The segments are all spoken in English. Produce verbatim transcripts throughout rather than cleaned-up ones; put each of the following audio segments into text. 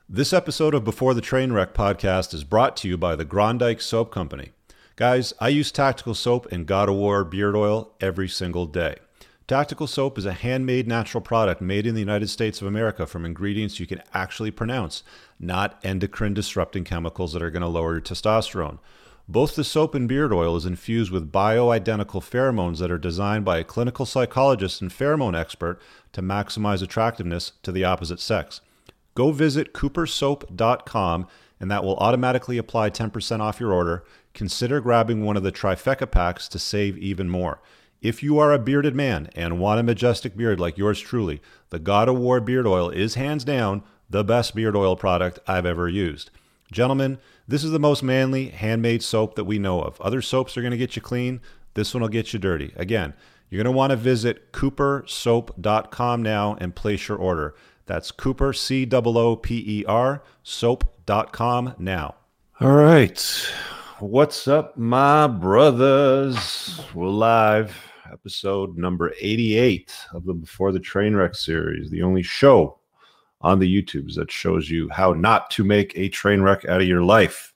This episode of Before the Trainwreck podcast is brought to you by the Grondike Soap Company. Guys, I use Tactical Soap and God of War beard oil every single day. Tactical Soap is a handmade natural product made in the United States of America from ingredients you can actually pronounce, not endocrine disrupting chemicals that are going to lower your testosterone. Both the soap and beard oil is infused with bioidentical pheromones that are designed by a clinical psychologist and pheromone expert to maximize attractiveness to the opposite sex. Go visit cooper soap dot com and that will automatically apply ten percent off your order. Consider grabbing one of the trifecta packs to save even more. If you are a bearded man and want a majestic beard like yours truly, the God of War beard oil is hands down the best beard oil product I've ever used. Gentlemen, this is the most manly handmade soap that we know of. Other soaps are going to get you clean. This one will get you dirty. Again, you're going to want to visit cooper soap dot com now and place your order. That's Cooper, C O O P E R, soap dot com now. All right. What's up, my brothers? We're live. Episode number eighty-eight of the Before the Trainwreck series, the only show on the YouTubes that shows you how not to make a train wreck out of your life.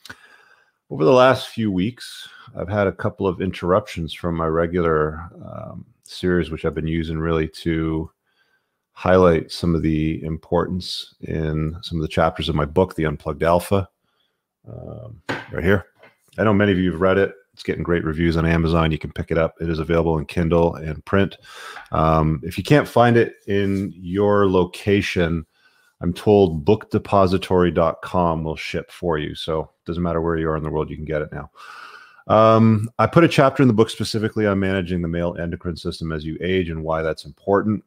Over the last few weeks, I've had a couple of interruptions from my regular um, series, which I've been using really to highlight some of the importance in some of the chapters of my book, The Unplugged Alpha, um, right here. I know many of you have read it. It's getting great reviews on Amazon. You can pick it up. It is available in Kindle and print. Um, if you can't find it in your location, I'm told book depository dot com will ship for you. So it doesn't matter where you are in the world, you can get it now. Um, I put a chapter in the book specifically on managing the male endocrine system as you age and why that's important.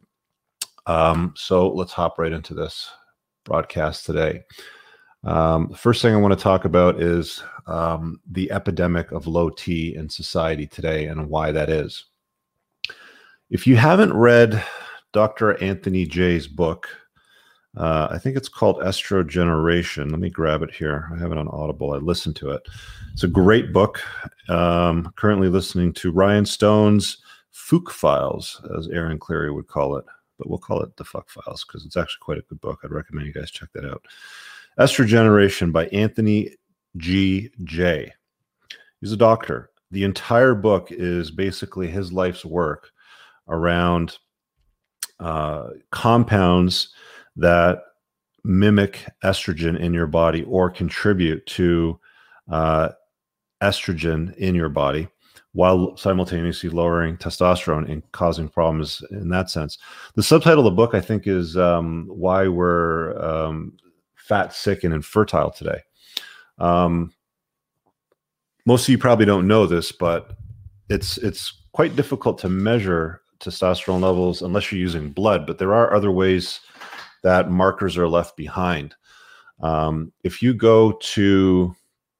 Um, so let's hop right into this broadcast today. Um, the first thing I want to talk about is um, the epidemic of low T in society today and why that is. If you haven't read Doctor Anthony Jay's book, uh, I think it's called Estrogeneration. Let me grab it here. I have it on Audible. I listened to it. It's a great book. Um, currently listening to Ryan Stone's Fook Files, as Aaron Cleary would call it. But we'll call it the Fuck Files because it's actually quite a good book. I'd recommend you guys check that out. Estrogeneration by Anthony G. Jay. He's a doctor. The entire book is basically his life's work around uh, compounds that mimic estrogen in your body or contribute to uh, estrogen in your body, while simultaneously lowering testosterone and causing problems in that sense. The subtitle of the book, I think, is um, Why We're um, Fat, Sick, and Infertile Today. Um, most of you probably don't know this, but it's it's quite difficult to measure testosterone levels unless you're using blood, but there are other ways that markers are left behind. Um, if you go to...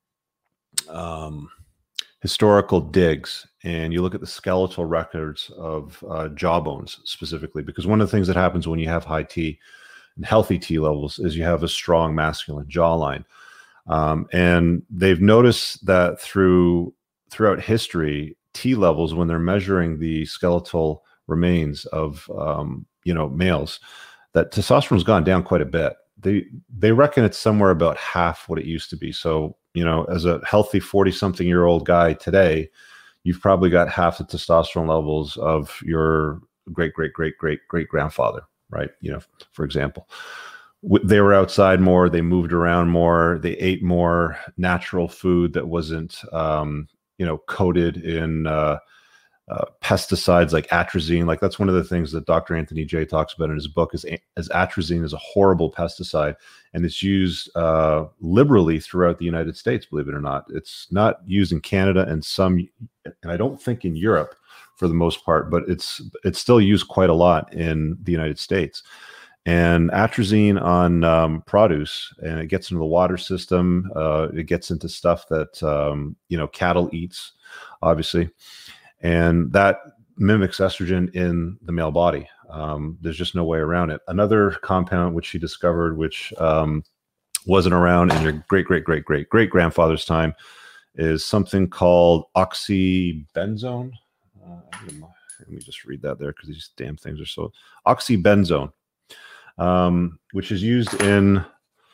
Um, historical digs and you look at the skeletal records of uh, jawbones specifically, because one of the things that happens when you have high T and healthy T levels is you have a strong masculine jawline. Um, and they've noticed that through throughout history, T levels, when they're measuring the skeletal remains of um, you know males, that testosterone's gone down quite a bit. They they reckon it's somewhere about half what it used to be. So, you know, as a healthy forty-something-year-old guy today, you've probably got half the testosterone levels of your great, great, great, great, great grandfather, right? You know, for example, they were outside more, they moved around more, they ate more natural food that wasn't, um, you know, coated in uh, uh, pesticides like atrazine. Like that's one of the things that Doctor Anthony Jay talks about in his book is, is atrazine is a horrible pesticide. And it's used uh, liberally throughout the United States, believe it or not. It's not used in Canada and some, and I don't think in Europe for the most part, but it's it's still used quite a lot in the United States. And atrazine on um, produce, and it gets into the water system. Uh, it gets into stuff that um, you know cattle eats, obviously, and that mimics estrogen in the male body. Um, there's just no way around it. Another compound which he discovered, which um, wasn't around in your great, great, great, great, great grandfather's time, is something called oxybenzone. Uh, let me just read that there because these damn things are so. Oxybenzone, um, which is used in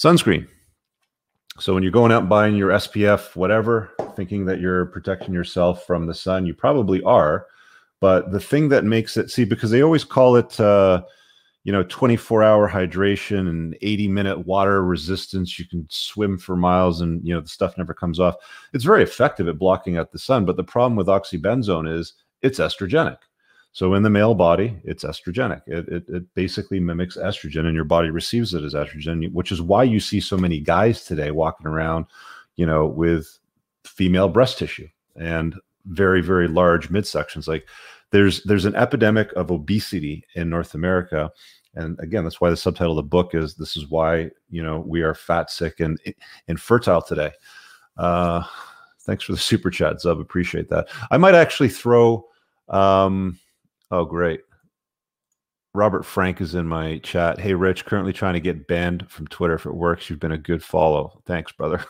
Sunscreen. So when you're going out and buying your S P F, whatever, thinking that you're protecting yourself from the sun, you probably are. But the thing that makes it, see, because they always call it, uh, you know, twenty-four hour hydration and eighty minute water resistance. You can swim for miles and, you know, the stuff never comes off. It's very effective at blocking out the sun. But the problem with oxybenzone is it's estrogenic. So in the male body, it's estrogenic. It, it, it basically mimics estrogen, and your body receives it as estrogen, which is why you see so many guys today walking around, you know, with female breast tissue and very, very large midsections. Like there's there's an epidemic of obesity in North America. And again, that's why the subtitle of the book is, this is why, you know, we are fat, sick, and infertile today. Uh, thanks for the super chat, Zub. Appreciate that. I might actually throw... Um, Oh, great. Robert Frank is in my chat. Hey, Rich, currently trying to get banned from Twitter. If it works, you've been a good follow. Thanks, brother.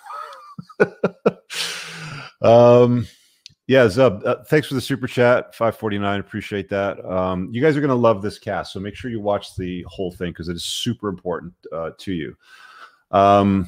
um, yeah, Zub, uh, thanks for the super chat, five forty-nine. Appreciate that. Um, you guys are going to love this cast, so make sure you watch the whole thing because it is super important uh, to you. Um,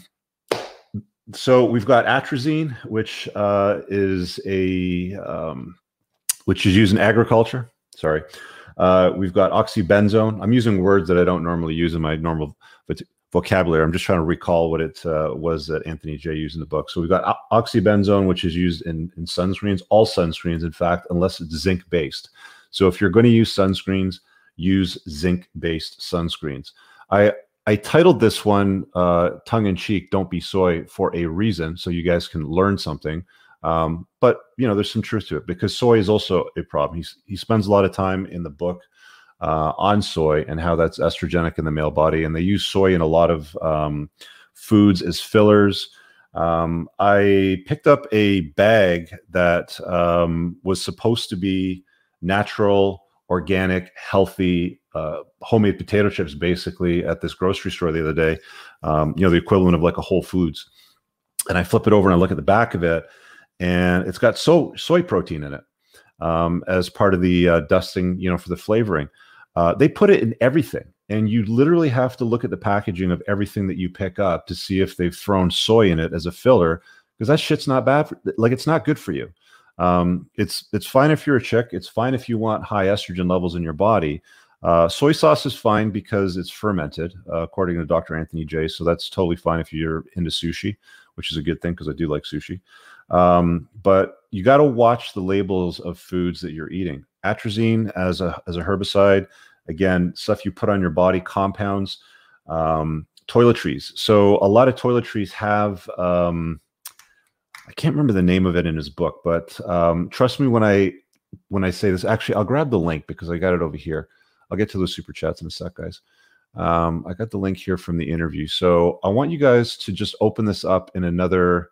so we've got atrazine, which uh, is a um, which is used in agriculture. Sorry. Uh, we've got oxybenzone. I'm using words that I don't normally use in my normal vocabulary. I'm just trying to recall what it uh, was that Anthony J used in the book. So we've got oxybenzone, which is used in, in sunscreens, all sunscreens, in fact, unless it's zinc-based. So if you're going to use sunscreens, use zinc-based sunscreens. I, I titled this one uh, tongue-in-cheek, Don't Be Soy, for a reason, so you guys can learn something. Um, but, you know, there's some truth to it because soy is also a problem. He's, he spends a lot of time in the book uh, on soy and how that's estrogenic in the male body. And they use soy in a lot of um, foods as fillers. Um, I picked up a bag that um, was supposed to be natural, organic, healthy, uh, homemade potato chips, basically, at this grocery store the other day. Um, you know, the equivalent of like a Whole Foods. And I flip it over and I look at the back of it. And it's got so, soy protein in it um, as part of the uh, dusting, you know, for the flavoring. Uh, they put it in everything. And you literally have to look at the packaging of everything that you pick up to see if they've thrown soy in it as a filler, because that shit's not bad. For, like, it's not good for you. Um, it's, it's fine if you're a chick. It's fine if you want high estrogen levels in your body. Uh, soy sauce is fine because it's fermented, uh, according to Doctor Anthony J. So that's totally fine if you're into sushi, which is a good thing because I do like sushi. Um, but you got to watch the labels of foods that you're eating. Atrazine as a as a herbicide, again, stuff you put on your body, compounds, um, toiletries. So a lot of toiletries have, um, I can't remember the name of it in his book, but um, trust me when I when I say this. Actually, I'll grab the link because I got it over here. I'll get to those super chats in a sec, guys. Um, I got the link here from the interview. So I want you guys to just open this up in another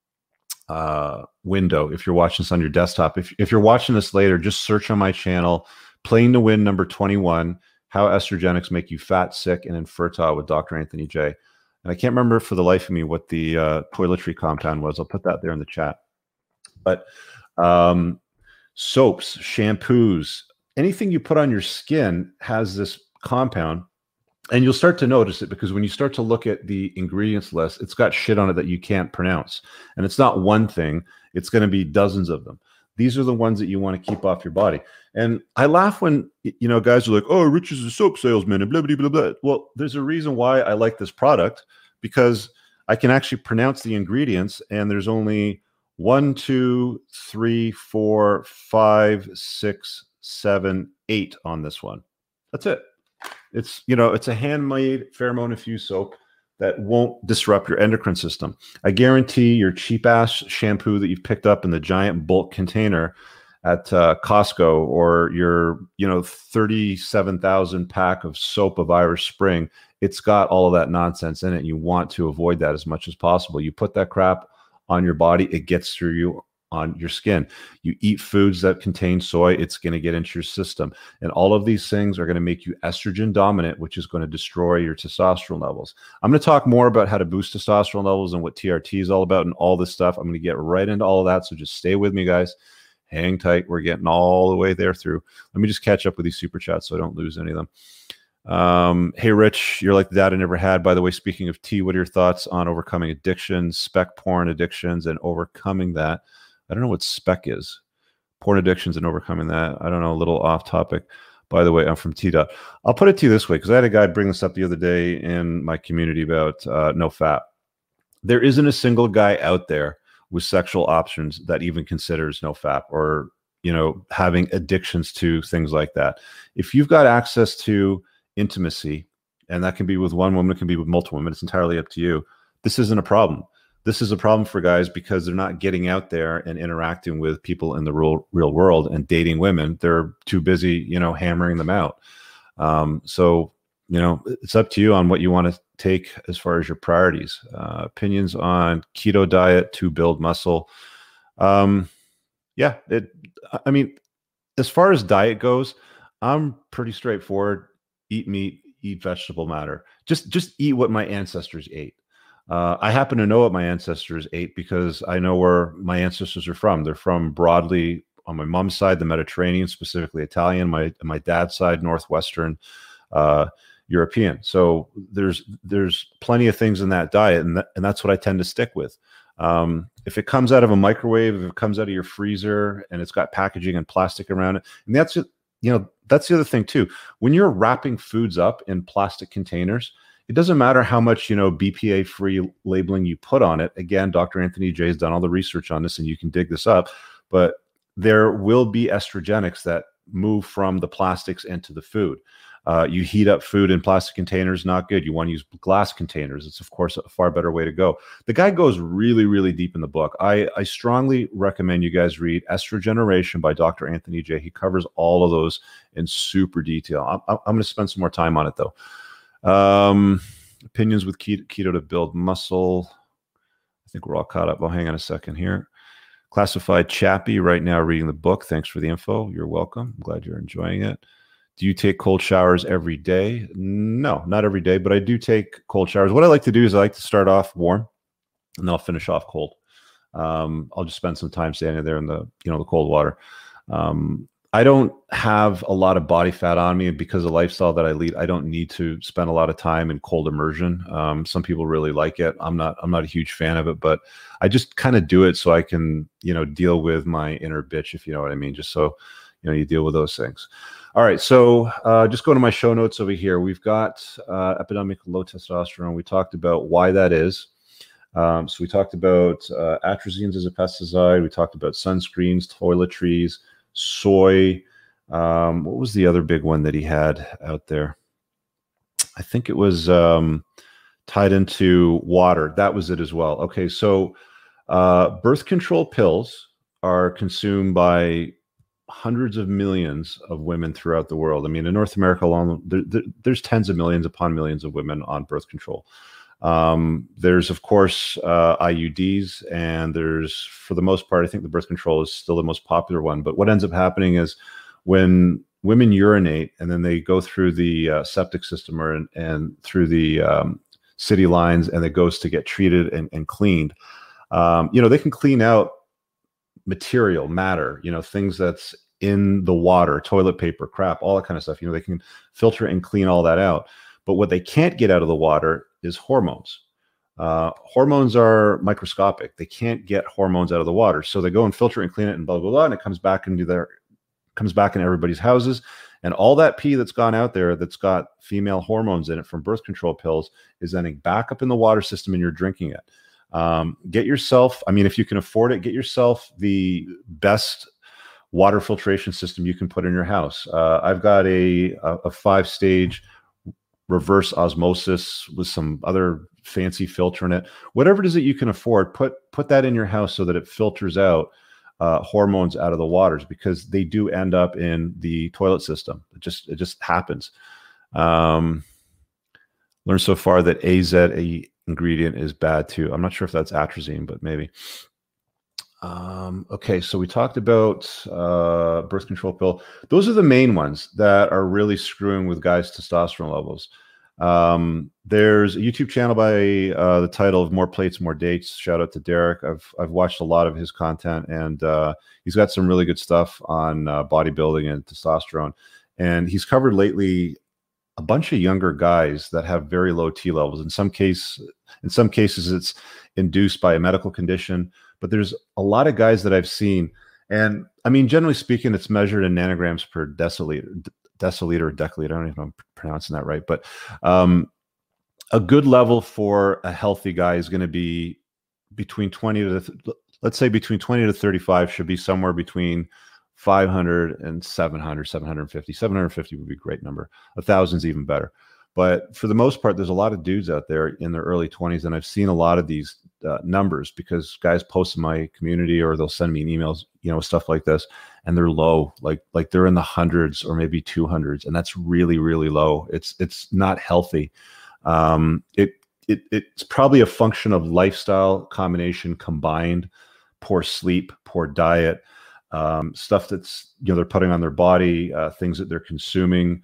uh window if you're watching this on your desktop. If, if you're watching this later, just search on my channel, Playing to Win number twenty-one, How Estrogenics Make You Fat, Sick, and Infertile with Doctor Anthony J. And I can't remember for the life of me what the uh, toiletry compound was. I'll put that there in the chat. But um, soaps, shampoos, anything you put on your skin has this compound. And you'll start to notice it because when you start to look at the ingredients list, it's got shit on it that you can't pronounce. And it's not one thing. It's going to be dozens of them. These are the ones that you want to keep off your body. And I laugh when, you know, guys are like, oh, Rich is a soap salesman and blah, blah, blah, blah. Well, there's a reason why I like this product, because I can actually pronounce the ingredients. And there's only one, two, three, four, five, six, seven, eight on this one. That's it. It's, you know, it's a handmade pheromone infused soap that won't disrupt your endocrine system. I guarantee your cheap ass shampoo that you've picked up in the giant bulk container at uh, Costco, or your, you know, thirty-seven thousand pack of soap of Irish Spring, it's got all of that nonsense in it. You want to avoid that as much as possible. You put that crap on your body, it gets through you on your skin. You eat foods that contain soy, it's going to get into your system. And all of these things are going to make you estrogen dominant, which is going to destroy your testosterone levels. I'm going to talk more about how to boost testosterone levels and what T R T is all about and all this stuff. I'm going to get right into all of that. So just stay with me, guys. Hang tight. We're getting all the way there through. Let me just catch up with these super chats so I don't lose any of them. Um, hey, Rich, you're like the dad I never had. By the way, speaking of tea, what are your thoughts on overcoming addictions, spec porn addictions, and overcoming that? I don't know what spec is. Porn addictions and overcoming that. I don't know, a little off topic. By the way, I'm from T Dot. I'll put it to you this way, because I had a guy bring this up the other day in my community about uh, NoFap. There isn't a single guy out there with sexual options that even considers NoFap or, you know, having addictions to things like that. If you've got access to intimacy, and that can be with one woman, it can be with multiple women, it's entirely up to you. This isn't a problem. This is a problem for guys because they're not getting out there and interacting with people in the real real world and dating women. They're too busy, you know, hammering them out. Um, so, you know, it's up to you on what you want to take as far as your priorities. Uh, opinions on keto diet to build muscle. Um, yeah, it. I mean, as far as diet goes, I'm pretty straightforward. Eat meat, eat vegetable matter. Just just eat what my ancestors ate. Uh, I happen to know what my ancestors ate because I know where my ancestors are from. They're from broadly on my mom's side, the Mediterranean, specifically Italian. My my dad's side, Northwestern uh, European. So there's there's plenty of things in that diet, and that, and that's what I tend to stick with. Um, if it comes out of a microwave, if it comes out of your freezer, and it's got packaging and plastic around it, and that's it. You know, that's the other thing too. When you're wrapping foods up in plastic containers, it doesn't matter how much, you know, B P A-free labeling you put on it. Again, Doctor Anthony J has done all the research on this, and you can dig this up. But there will be estrogenics that move from the plastics into the food. Uh, you heat up food in plastic containers, not good. You want to use glass containers. It's, of course, a far better way to go. The guy goes really, really deep in the book. I, I strongly recommend you guys read Estrogeneration by Doctor Anthony J. He covers all of those in super detail. I'm, I'm going to spend some more time on it, though. Um, opinions with keto, keto to build muscle. I think we're all caught up. Well, hang on a second here. Classified Chappie right now reading the book. Thanks for the info. You're welcome. I'm glad you're enjoying it. Do you take cold showers every day? No, not every day, but I do take cold showers. What I like to do is I like to start off warm, and then I'll finish off cold. Um, I'll just spend some time standing there in the, you know, the cold water. Um, I don't have a lot of body fat on me, and because of the lifestyle that I lead, I don't need to spend a lot of time in cold immersion. Um, some people really like it. I'm not. I'm not a huge fan of it, but I just kind of do it so I can, you know, deal with my inner bitch, if you know what I mean. Just so, you know, you deal with those things. All right, so uh, just go to my show notes over here. We've got uh, epidemic low testosterone. We talked about why that is. Um, so we talked about uh, atrazines as a pesticide. We talked about sunscreens, toiletries, soy. Um, what was the other big one that he had out there? I think it was um, tied into water. That was it as well. Okay, so uh, birth control pills are consumed by hundreds of millions of women throughout the world. I mean, in North America alone, there, there, there's tens of millions upon millions of women on birth control. Um, there's, of course, uh, I U Ds, and there's, for the most part, I think the birth control is still the most popular one. But what ends up happening is when women urinate and then they go through the uh, septic system or and, and through the um, city lines, and it goes to get treated and, and cleaned, um, you know, they can clean out material, matter, you know, things that's in the water, toilet paper, crap, all that kind of stuff. You know, they can filter and clean all that out. But what they can't get out of the water is hormones. Uh, hormones are microscopic. They can't get hormones out of the water. So they go and filter and clean it and blah, blah, blah, and it comes back into their, comes back in everybody's houses. And all that pee that's gone out there that's got female hormones in it from birth control pills is ending back up in the water system, and you're drinking it. Um, get yourself, I mean, if you can afford it, get yourself the best water filtration system you can put in your house. Uh, I've got a, a, a five stage reverse osmosis with some other fancy filter in it. Whatever it is that you can afford, put, put that in your house so that it filters out uh, hormones out of the waters, because they do end up in the toilet system. It just, it just happens. Um, learned so far that A Z A ingredient is bad too. I'm not sure if that's atrazine, but maybe. Um, okay, so we talked about uh, birth control pill. Those are the main ones that are really screwing with guys' testosterone levels. Um, there's a YouTube channel by uh, the title of More Plates, More Dates. Shout out to Derek. I've I've watched a lot of his content, and uh, he's got some really good stuff on uh, bodybuilding and testosterone. And he's covered lately a bunch of younger guys that have very low T levels. In some case, in some cases, it's induced by a medical condition. But there's a lot of guys that I've seen, and I mean, generally speaking, it's measured in nanograms per deciliter, deciliter or deciliter. I don't even know if I'm pronouncing that right, but um, a good level for a healthy guy is going to be between twenty to, let's say between twenty to thirty-five should be somewhere between five hundred and seven hundred, seven hundred fifty. seven hundred fifty would be a great number. A thousand's even better. But for the most part, there's a lot of dudes out there in their early twenties, and I've seen a lot of these uh, numbers because guys post in my community or they'll send me emails, you know, stuff like this, and they're low, like like they're in the hundreds or maybe two hundreds, and that's really, really low. It's it's not healthy. Um, it it it's probably a function of lifestyle combination combined, poor sleep, poor diet, um, stuff that's, you know, they're putting on their body, uh, things that they're consuming.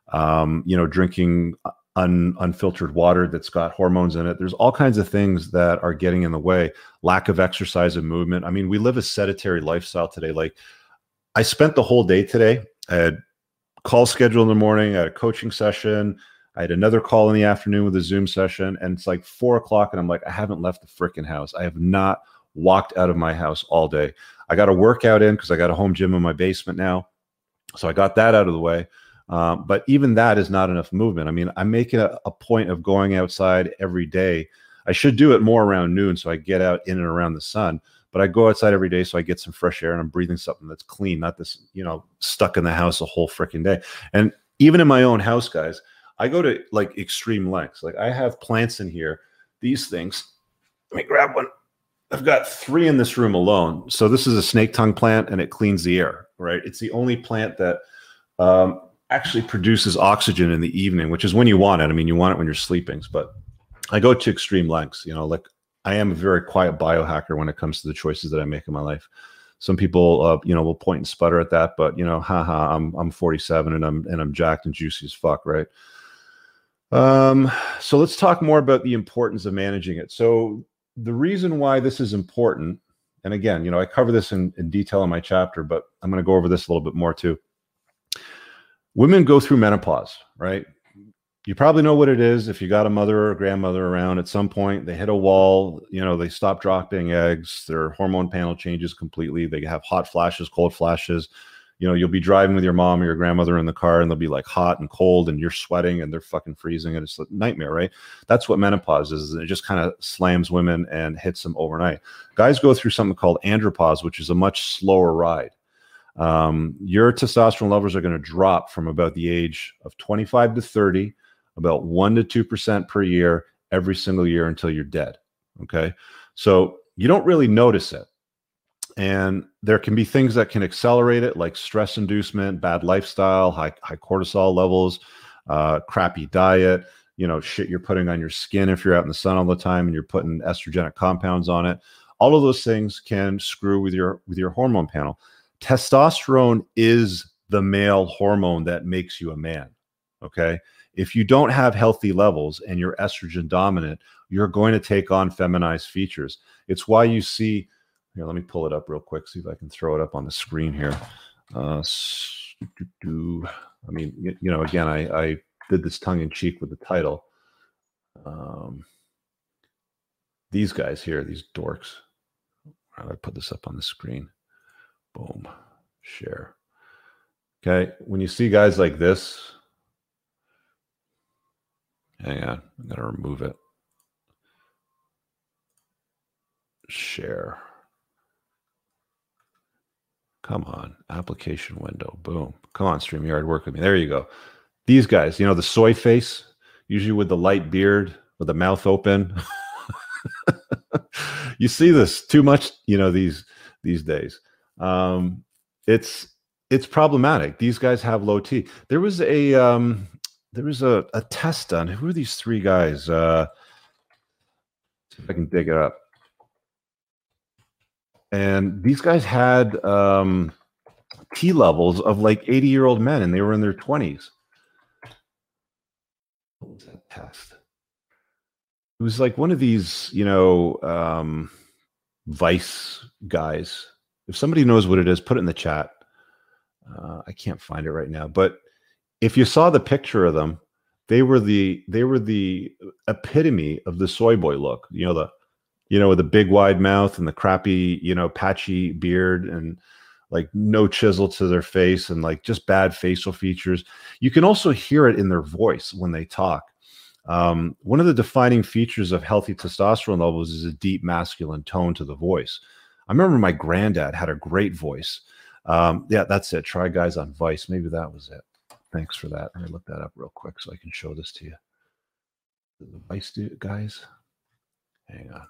Um, you know, drinking un, unfiltered water that's got hormones in it. There's all kinds of things that are getting in the way. Lack of exercise and movement. I mean, we live a sedentary lifestyle today. Like, I spent the whole day today. I had call scheduled in the morning. I had a coaching session. I had another call in the afternoon with a Zoom session. And it's like four o'clock. And I'm like, I haven't left the freaking house. I have not walked out of my house all day. I got a workout in because I got a home gym in my basement now. So I got that out of the way. Um, but even that is not enough movement. I mean, I'm making a, a point of going outside every day. I should do it more around noon so I get out in and around the sun. But I go outside every day so I get some fresh air and I'm breathing something that's clean, not this, you know, stuck in the house a whole freaking day. And even in my own house, guys, I go to like extreme lengths. Like, I have plants in here, these things. Let me grab one. I've got three in this room alone. So this is a snake tongue plant and it cleans the air, right? It's the only plant that um, actually produces oxygen in the evening, which is when you want it. I mean, you want it when you're sleeping, but I go to extreme lengths, you know, like I am a very quiet biohacker when it comes to the choices that I make in my life. Some people, uh, you know, will point and sputter at that, but you know, haha, I'm, I'm forty-seven and I'm, and I'm jacked and juicy as fuck. Right. Um, so let's talk more about the importance of managing it. So the reason why this is important, and again, you know, I cover this in, in detail in my chapter, but I'm going to go over this a little bit more too. Women go through menopause, right? You probably know what it is. If you got a mother or a grandmother around, at some point they hit a wall, you know, they stop dropping eggs, their hormone panel changes completely. They have hot flashes, cold flashes. You know, you'll be driving with your mom or your grandmother in the car and they'll be like hot and cold and you're sweating and they're fucking freezing and it's a nightmare, right? That's what menopause is. It just kind of slams women and hits them overnight. Guys go through something called andropause, which is a much slower ride. Um, your testosterone levels are going to drop from about the age of twenty-five to thirty, about one to two percent per year, every single year until you're dead. Okay. So you don't really notice it. And there can be things that can accelerate it, like stress inducement, bad lifestyle, high, high cortisol levels, uh, crappy diet, you know, shit you're putting on your skin if you're out in the sun all the time and you're putting estrogenic compounds on it. All of those things can screw with your, with your hormone panel. Testosterone is the male hormone that makes you a man. Okay. If you don't have healthy levels and you're estrogen dominant, you're going to take on feminized features. It's why you see, here, let me pull it up real quick, see if I can throw it up on the screen here. Uh, I mean, you know, again, I, I did this tongue in cheek with the title. Um, these guys here, these dorks. How do I put this up on the screen? Boom, share. Okay, when you see guys like this, hang on, I'm gonna remove it. Share. Come on, application window, boom. Come on, StreamYard, work with me. There you go. These guys, you know, the soy face, usually with the light beard, with the mouth open. You see this too much, you know, these these days. Um, it's it's problematic. These guys have low T. There was a um, there was a, a test done. Who are these three guys? Uh, see if I can dig it up. And these guys had um, T levels of like eighty year old men, and they were in their twenties. What was that test? It was like one of these, you know, um, Vice guys. If somebody knows what it is, put it in the chat. Uh, I can't find it right now. But if you saw the picture of them, they were the they were the epitome of the soy boy look. You know, the you know, with the big wide mouth and the crappy, you know, patchy beard and like no chisel to their face and like just bad facial features. You can also hear it in their voice when they talk. Um, one of the defining features of healthy testosterone levels is a deep masculine tone to the voice. I remember my granddad had a great voice. Um, yeah, that's it. Try Guys on Vice. Maybe that was it. Thanks for that. Let me look that up real quick so I can show this to you. The Vice dude, guys. Hang on.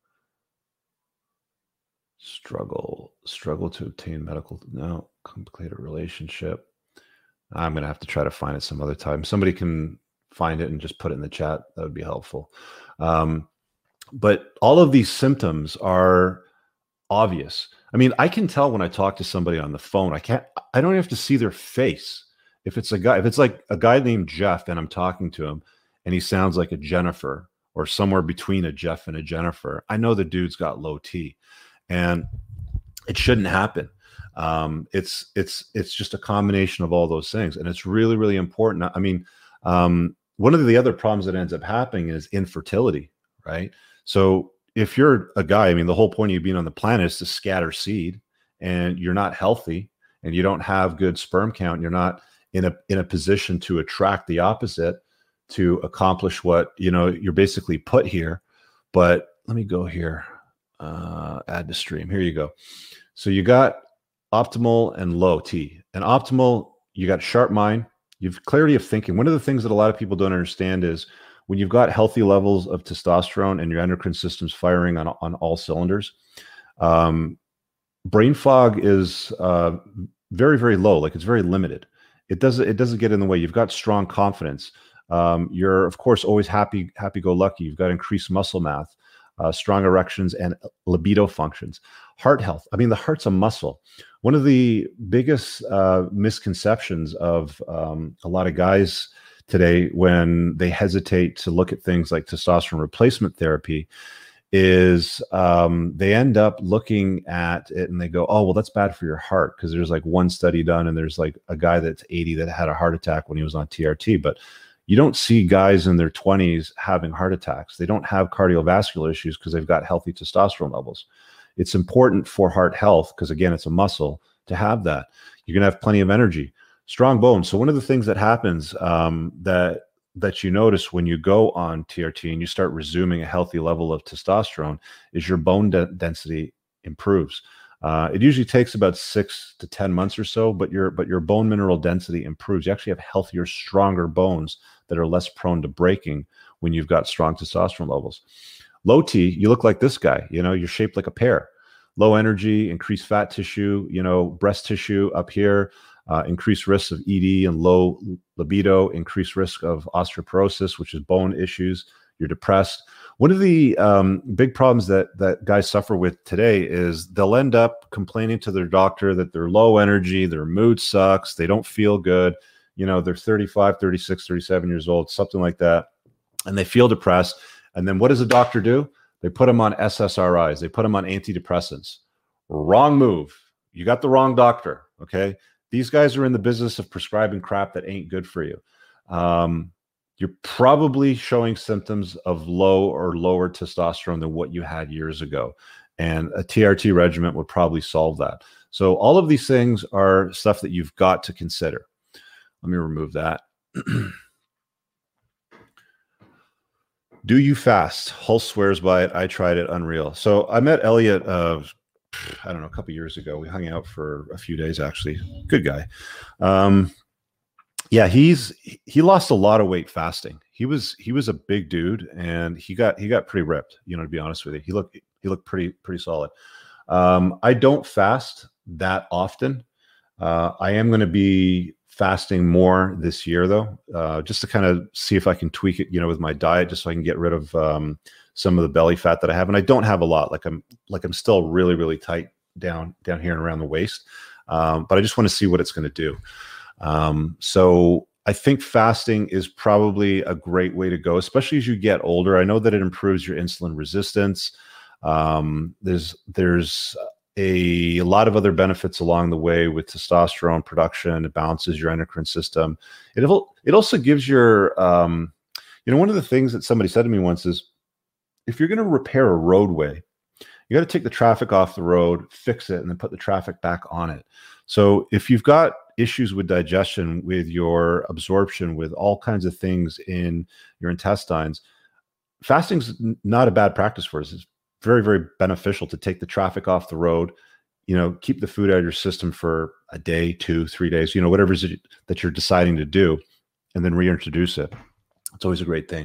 Struggle, struggle to obtain medical. No, complicated relationship. I'm going to have to try to find it some other time. Somebody can find it and just put it in the chat. That would be helpful. Um, but all of these symptoms are obvious. I mean, I can tell when I talk to somebody on the phone. I can't, I don't have to see their face. If it's a guy, if it's like a guy named Jeff and I'm talking to him and he sounds like a Jennifer or somewhere between a Jeff and a Jennifer, I know the dude's got low T. And it shouldn't happen. Um, it's it's it's just a combination of all those things, and it's really really important. I mean, um, one of the other problems that ends up happening is infertility, right? So if you're a guy, I mean, the whole point of you being on the planet is to scatter seed, and you're not healthy, and you don't have good sperm count, you're not in a in a position to attract the opposite to accomplish what you know you're basically put here. But let me go here. Uh, add to stream. Here you go. So you got optimal and low T. And optimal, you got sharp mind. You've clarity of thinking. One of the things that a lot of people don't understand is when you've got healthy levels of testosterone and your endocrine system's firing on, on all cylinders, um, brain fog is uh, very, very low. Like it's very limited. It doesn't, it doesn't get in the way. You've got strong confidence. Um, you're, of course, always happy, happy-go-lucky. You've got increased muscle mass. Uh, strong erections and libido functions. Heart health. I mean, the heart's a muscle. One of the biggest uh, misconceptions of um, a lot of guys today when they hesitate to look at things like testosterone replacement therapy is um, they end up looking at it and they go, oh, well, that's bad for your heart because there's like one study done and there's like a guy that's eighty that had a heart attack when he was on T R T. But you don't see guys in their twenties having heart attacks. They don't have cardiovascular issues because they've got healthy testosterone levels. It's important for heart health because, again, it's a muscle to have that. You're going to have plenty of energy, strong bones. So one of the things that happens um, that that you notice when you go on T R T and you start resuming a healthy level of testosterone is your bone de density improves. Uh, it usually takes about six to ten months or so, but your but your bone mineral density improves. You actually have healthier, stronger bones that are less prone to breaking when you've got strong testosterone levels. Low T, you look like this guy. You know, you're shaped like a pear. Low energy, increased fat tissue. You know, breast tissue up here. Uh, increased risk of E D and low libido. Increased risk of osteoporosis, which is bone issues. You're depressed. One of the um, big problems that that guys suffer with today is they'll end up complaining to their doctor that they're low energy, their mood sucks, they don't feel good. You know, they're thirty-five, thirty-six, thirty-seven years old, something like that, and they feel depressed. And then what does a doctor do? They put them on S S R Is. They put them on antidepressants. Wrong move. You got the wrong doctor, okay? These guys are in the business of prescribing crap that ain't good for you. Um, You're probably showing symptoms of low or lower testosterone than what you had years ago. And a T R T regimen would probably solve that. So all of these things are stuff that you've got to consider. Let me remove that. Do you fast? Hull swears by it. I tried it. Unreal. So I met Elliot, uh, I don't know, a couple years ago. We hung out for a few days, actually. Good guy. Um, Yeah, he's he lost a lot of weight fasting. He was he was a big dude, and he got he got pretty ripped. You know, to be honest with you, he looked he looked pretty pretty solid. Um, I don't fast that often. Uh, I am going to be fasting more this year, though, uh, just to kind of see if I can tweak it, you know, with my diet, just so I can get rid of um, some of the belly fat that I have. And I don't have a lot. Like I'm like I'm still really really tight down down here and around the waist, um, but I just want to see what it's going to do. Um, so I think fasting is probably a great way to go, especially as you get older. I know that it improves your insulin resistance. Um, there's, there's a, a lot of other benefits along the way with testosterone production. It balances your endocrine system. It, it also gives your, um, you know, one of the things that somebody said to me once is, if you're going to repair a roadway, you got to take the traffic off the road, fix it, and then put the traffic back on it. So if you've got issues with digestion, with your absorption, with all kinds of things in your intestines, fasting's not a bad practice for us. It's very, very beneficial to take the traffic off the road, you know, keep the food out of your system for a day, two, three days, you know, whatever it is that you're deciding to do, and then reintroduce it. It's always a great thing.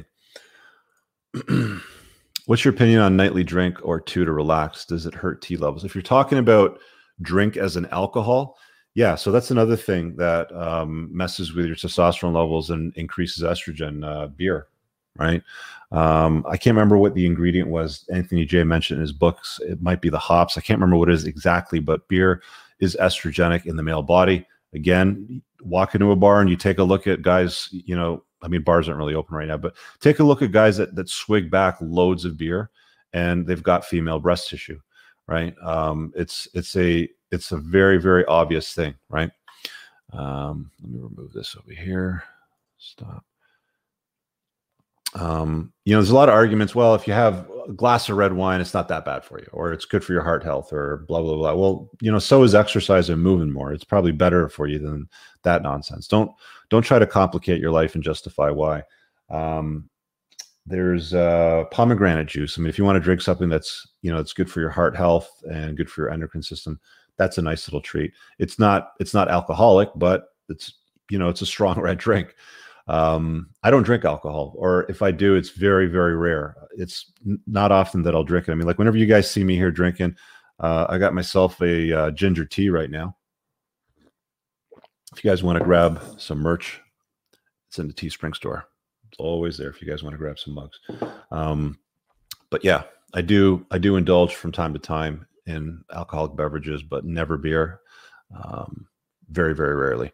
What's your opinion on nightly drink or two to relax? Does it hurt T levels? If you're talking about drink as an alcohol, yeah, so that's another thing that um, messes with your testosterone levels and increases estrogen. Uh, beer, right? Um, I can't remember what the ingredient was. Anthony J mentioned in his books. It might be the hops. I can't remember what it is exactly, but beer is estrogenic in the male body. Again, walk into a bar and you take a look at guys, you know, I mean, bars aren't really open right now, but take a look at guys that that swig back loads of beer and they've got female breast tissue, right? Um, it's it's a it's a very, very obvious thing, right? Um, let me remove this over here. Stop. Um, you know, there's a lot of arguments. Well, if you have a glass of red wine, it's not that bad for you, or it's good for your heart health, or blah, blah, blah. Well, you know, so is exercise and moving more. It's probably better for you than that nonsense. Don't, don't try to complicate your life and justify why. Um, there's uh, pomegranate juice. I mean, if you want to drink something that's, you know, it's good for your heart health and good for your endocrine system, that's a nice little treat. It's not, it's not alcoholic, but it's, you know, it's a strong red drink. Um, I don't drink alcohol, or if I do, it's very, very rare. It's n- not often that I'll drink it. I mean, like whenever you guys see me here drinking, uh, I got myself a uh, ginger tea right now. If you guys want to grab some merch, it's in the Teespring store. It's always there if you guys want to grab some mugs. Um, but yeah, I do, I do indulge from time to time in alcoholic beverages, but never beer. Um, very, very rarely.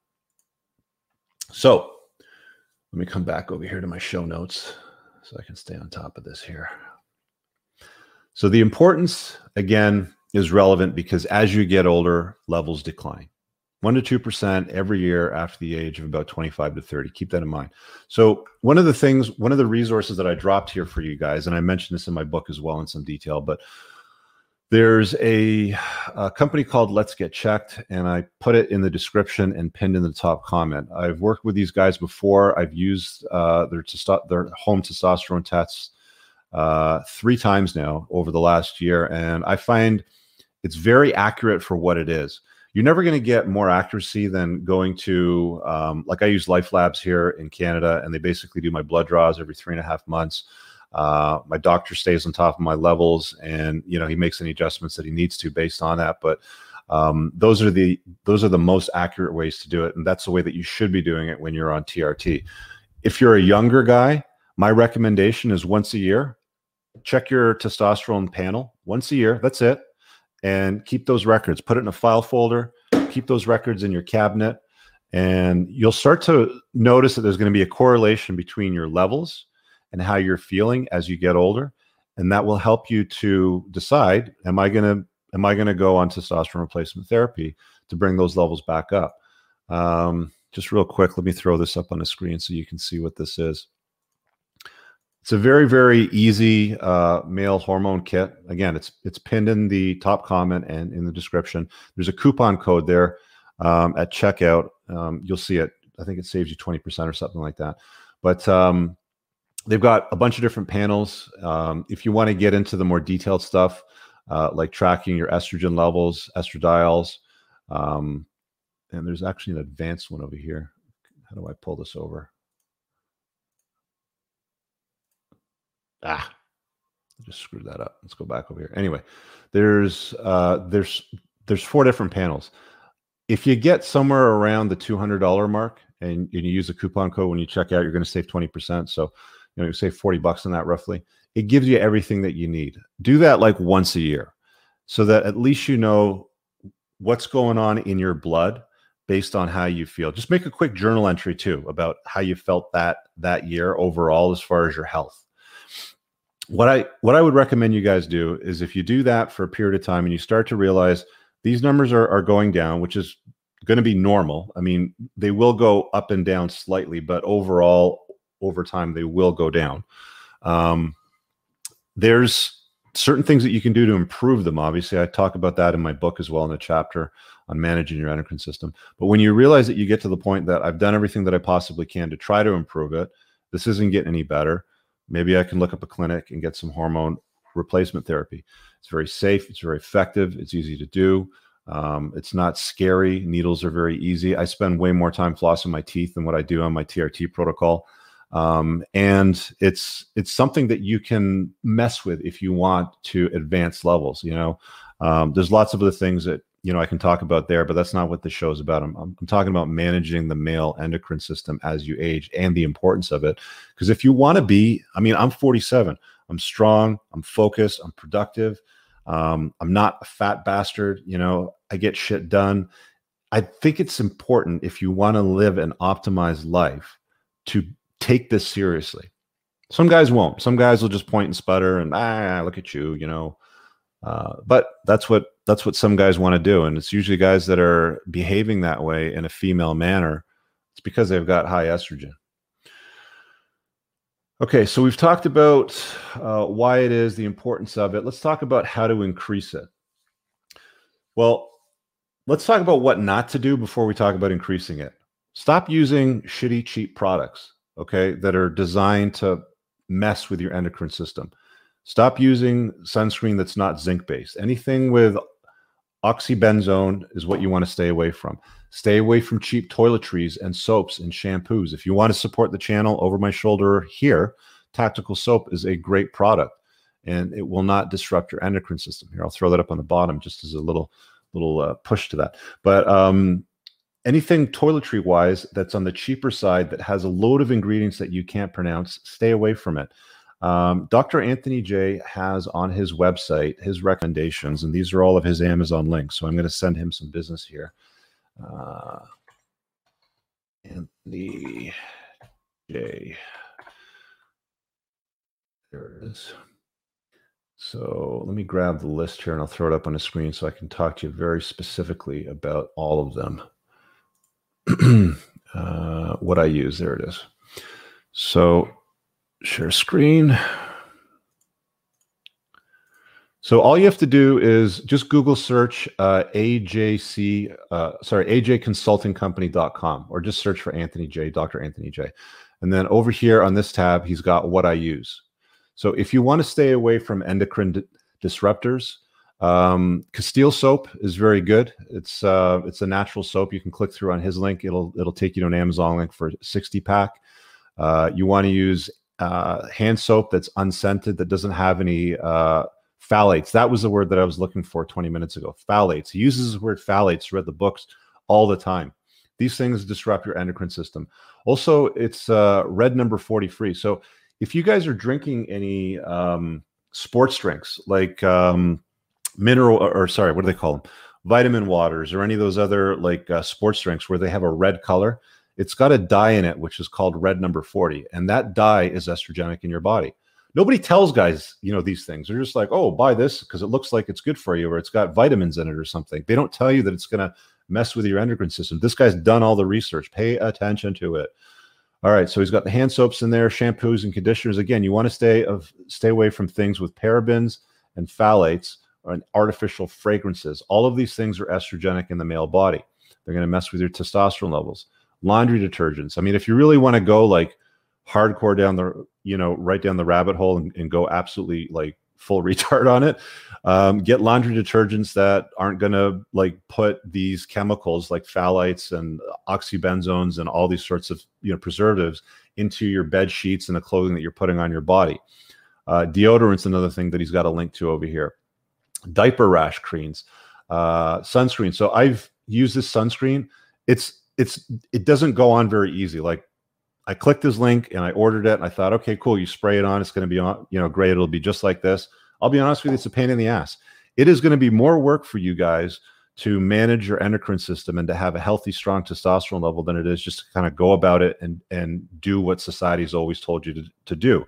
So, let me come back over here to my show notes so I can stay on top of this here. So the importance, again, is relevant because as you get older, levels decline. one to two percent every year after the age of about twenty-five to thirty. Keep that in mind. So one of the things, one of the resources that I dropped here for you guys, and I mentioned this in my book as well in some detail, but there's a, a company called Let's Get Checked, and I put it in the description and pinned in the top comment. I've worked with these guys before. I've used uh, their, testo- their home testosterone tests uh, three times now over the last year, and I find it's very accurate for what it is. You're never going to get more accuracy than going to, um, like I use Life Labs here in Canada, and they basically do my blood draws every three and a half months. Uh, my doctor stays on top of my levels, and you know he makes any adjustments that he needs to based on that. But um, those are the those are the most accurate ways to do it, and that's the way that you should be doing it when you're on T R T. If you're a younger guy, my recommendation is once a year, check your testosterone panel once a year. That's it, and keep those records. Put it in a file folder. Keep those records in your cabinet, and you'll start to notice that there's going to be a correlation between your levels and how you're feeling as you get older, and that will help you to decide: Am I gonna am I gonna go on testosterone replacement therapy to bring those levels back up? Um, just real quick, let me throw this up on the screen so you can see what this is. It's a very very easy uh, male hormone kit. Again, it's it's pinned in the top comment and in the description. There's a coupon code there um, at checkout. Um, you'll see it. I think it saves you twenty percent or something like that. But um, they've got a bunch of different panels. Um, if you want to get into the more detailed stuff, uh, like tracking your estrogen levels, estradiols, um, and there's actually an advanced one over here. How do I pull this over? Ah, I just screwed that up. Let's go back over here. Anyway, there's uh, there's there's four different panels. If you get somewhere around the two hundred dollars mark and, and you use a coupon code when you check out, you're going to save twenty percent. So you know, you save forty bucks on that roughly. It gives you everything that you need. Do that like once a year so that at least you know what's going on in your blood based on how you feel. Just make a quick journal entry too about how you felt that that year overall as far as your health. what I what I would recommend you guys do is if you do that for a period of time and you start to realize these numbers are, are going down, which is going to be normal. I mean, they will go up and down slightly, but overall, over time, they will go down. Um, there's certain things that you can do to improve them. Obviously, I talk about that in my book as well in a chapter on managing your endocrine system. But when you realize that you get to the point that I've done everything that I possibly can to try to improve it, this isn't getting any better. Maybe I can look up a clinic and get some hormone replacement therapy. It's very safe. It's very effective. It's easy to do. Um, it's not scary. Needles are very easy. I spend way more time flossing my teeth than what I do on my T R T protocol. Um, and it's it's something that you can mess with if you want to advance levels. You know, um, there's lots of other things that you know I can talk about there, but that's not what the show is about. I'm, I'm talking about managing the male endocrine system as you age and the importance of it. Because if you want to be, I mean, I'm forty-seven. I'm strong. I'm focused. I'm productive. Um, I'm not a fat bastard. You know, I get shit done. I think it's important if you want to live an optimized life to take this seriously. Some guys won't. Some guys will just point and sputter and ah, look at you, you know. Uh, but that's what that's what some guys want to do, and it's usually guys that are behaving that way in a female manner. It's because they've got high estrogen. Okay, so we've talked about uh, why it is, the importance of it. Let's talk about how to increase it. Well, let's talk about what not to do before we talk about increasing it. Stop using shitty, cheap products, okay, that are designed to mess with your endocrine system. Stop using sunscreen that's not zinc-based. Anything with oxybenzone is what you want to stay away from. Stay away from cheap toiletries and soaps and shampoos. If you want to support the channel, over my shoulder here, Tactical Soap is a great product, and it will not disrupt your endocrine system. Here, I'll throw that up on the bottom just as a little, little uh, push to that. But um, anything toiletry-wise that's on the cheaper side that has a load of ingredients that you can't pronounce, stay away from it. Um, Doctor Anthony J has on his website his recommendations, and these are all of his Amazon links. So I'm going to send him some business here. Uh, Anthony J. There it is. So let me grab the list here and I'll throw it up on the screen so I can talk to you very specifically about all of them. uh, what I use, there it is. So share screen. So all you have to do is just Google search uh, A J C, uh, sorry, A J consulting company dot com, or just search for Anthony J, Doctor Anthony J. And then over here on this tab, he's got what I use. So if you want to stay away from endocrine di disruptors, um, Castile soap is very good. It's uh, it's a natural soap. You can click through on his link. It'll it'll take you to an Amazon link for a sixty pack. Uh, you want to use uh, hand soap that's unscented, that doesn't have any uh, phthalates. That was the word that I was looking for twenty minutes ago. Phthalates. He uses the word phthalates. Read the books all the time. These things disrupt your endocrine system. Also, it's uh, red number forty free. So if you guys are drinking any um, sports drinks like um, mineral, or, or sorry, what do they call them? Vitamin waters, or any of those other like uh, sports drinks where they have a red color, it's got a dye in it, which is called red number forty. And that dye is estrogenic in your body. Nobody tells guys, you know, these things. They're just like, oh, buy this because it looks like it's good for you, or it's got vitamins in it or something. They don't tell you that it's going to mess with your endocrine system. This guy's done all the research. Pay attention to it. All right, so he's got the hand soaps in there, shampoos and conditioners. Again, you want to stay of stay away from things with parabens and phthalates and artificial fragrances. All of these things are estrogenic in the male body. They're going to mess with your testosterone levels. Laundry detergents. I mean, if you really want to go like hardcore down the, you know, right down the rabbit hole and, and go absolutely like full retard on it, um, get laundry detergents that aren't going to like put these chemicals like phthalates and oxybenzones and all these sorts of, you know, preservatives into your bed sheets and the clothing that you're putting on your body. Uh, deodorant's another thing that he's got a link to over here. Diaper rash creams, uh, sunscreen. So I've used this sunscreen. It's, it's, it doesn't go on very easy. Like I clicked his link and I ordered it and I thought, okay, cool. You spray it on. It's going to be on, you know, great. It'll be just like this. I'll be honest with you. It's a pain in the ass. It is going to be more work for you guys to manage your endocrine system and to have a healthy, strong testosterone level than it is just to kind of go about it and, and do what society's always told you to, to do.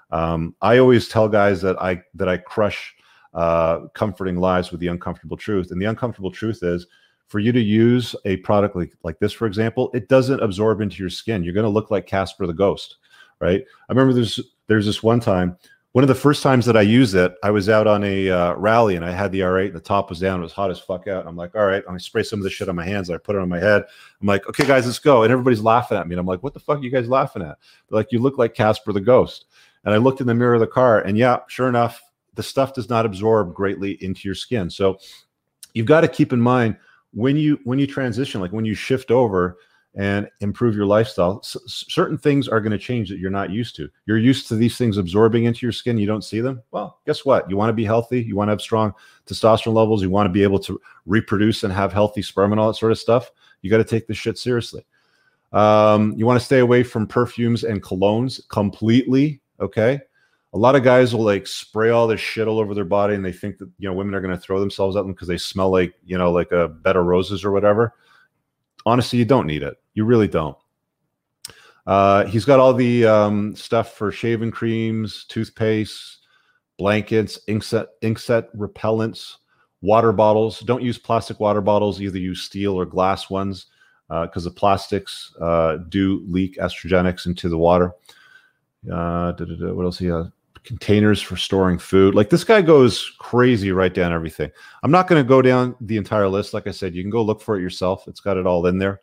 Um, I always tell guys that I that I crush uh, comforting lies with the uncomfortable truth, and the uncomfortable truth is, for you to use a product like like this, for example, it doesn't absorb into your skin. You're going to look like Casper the Ghost, right? I remember there's there's this one time. One of the first times that I used it, I was out on a uh, rally and I had the R eight and the top was down. It was hot as fuck out. I'm like, all right, I'm going to spray some of this shit on my hands. And I put it on my head. I'm like, okay, guys, let's go. And everybody's laughing at me. And I'm like, what the fuck are you guys laughing at? They're like, you look like Casper the Ghost. And I looked in the mirror of the car and yeah, sure enough, the stuff does not absorb greatly into your skin. So you've got to keep in mind when you, when you transition, like when you shift over and improve your lifestyle, S- certain things are going to change that you're not used to. You're used to these things absorbing into your skin. You don't see them. Well, guess what? You want to be healthy. You want to have strong testosterone levels. You want to be able to reproduce and have healthy sperm and all that sort of stuff. You got to take this shit seriously. Um, you want to stay away from perfumes and colognes completely. Okay. A lot of guys will like spray all this shit all over their body and they think that, you know, women are going to throw themselves at them because they smell like, you know, like a bed of roses or whatever. Honestly, you don't need it. You really don't. Uh, he's got all the um, stuff for shaving creams, toothpaste, blankets, inkset, inkset repellents, water bottles. Don't use plastic water bottles. Either use steel or glass ones because uh, the plastics uh, do leak estrogenics into the water. Uh, da, da, da, what else? He has? Containers for storing food. Like this guy goes crazy right down everything. I'm not going to go down the entire list. Like I said, you can go look for it yourself. It's got it all in there.